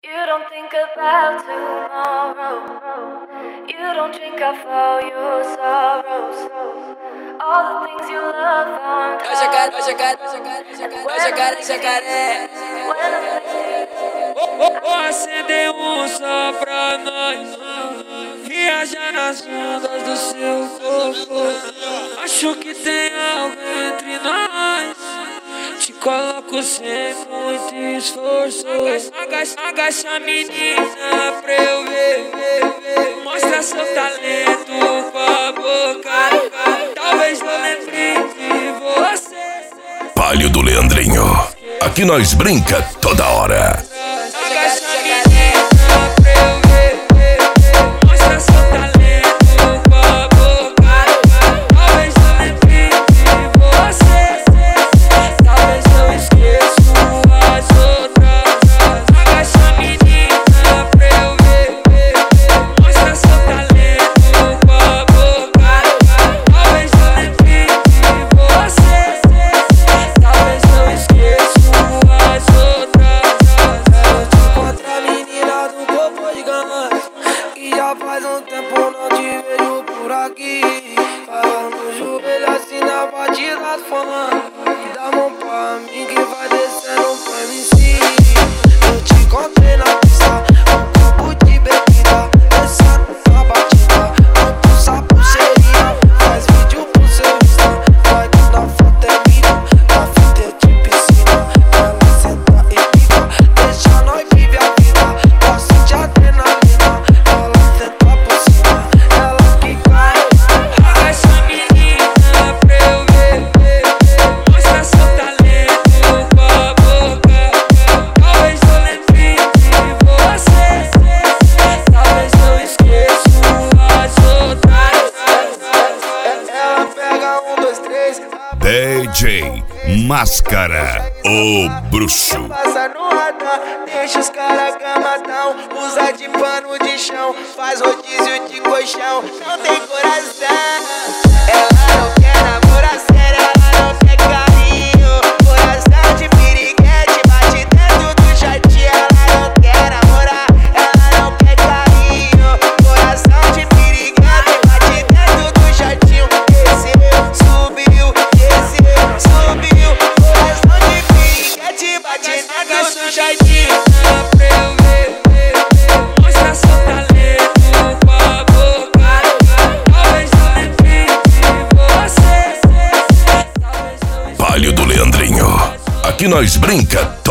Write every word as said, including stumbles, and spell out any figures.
You don't think about tomorrow. You don't drink off all your sorrows. All the things you love on top. Jacaré, jacaré, jacaré, jacaré. Vou acender um só pra nós. Viajar nas ondas do seu corpo. Acho que tem algo entre nós. Te coloco sem muito esforço. Agacha, agacha menina pra eu ver, ver, ver. Mostra seu talento com a boca. Talvez eu lembre de você. Palio do Leandrinho. Aqui nós brinca toda hora. Agacha menina pra eu ver, ver, ver. Mostra seu talento com a boca. Talvez eu lembre de você. Talvez eu esqueça as outras. Agacha menina pra eu ver, ver, ver. Mostra seu talento com a boca. Talvez eu lembre de você. Talvez eu esqueça as outras. Eu te encontro a menina do corpo gigante, que já faz um tempo não te vejo por aqui. Falando no joelho assim na batida falando. E dá mão pra mim que vai descendo pro M C. Eu te encontrei na pista, um copo de bebida, descendo na batida, quanto essa pulseirinha. Faz vídeo pro seu Insta, vai na foto é mídia, na fita é de piscina. Ela senta e fica, deixa nós viver a vida. Gosta de adrenalina, ela senta por cima, ela que cai. Agacha menina pra eu ver, ver, ver. Mostra seu talento com a boca. Talvez eu lembre de você. Talvez eu esqueça as outras. Ela pega um, dois, três, D J Máscara, o bruxo. passa no radar, deixa os caras gamadão. Usa de pano de chão, faz rodízio de colchão. Não tem coração. Ela não quer namorar sério, ela não quer carinho. Coração de piriguete, bate dentro do jardim. Ela não quer namorar, ela não quer carinho. Coração de piriguete, bate dentro do jardim. Desceu, subiu, desceu, subiu. Coração de piriguete, bate dentro do jardim. Pra eu ver, ver, ver. Mostra seu talento com a boca. Talvez eu lembre de você. Talvez eu Palio do Leandrinho. Aqui nós brinca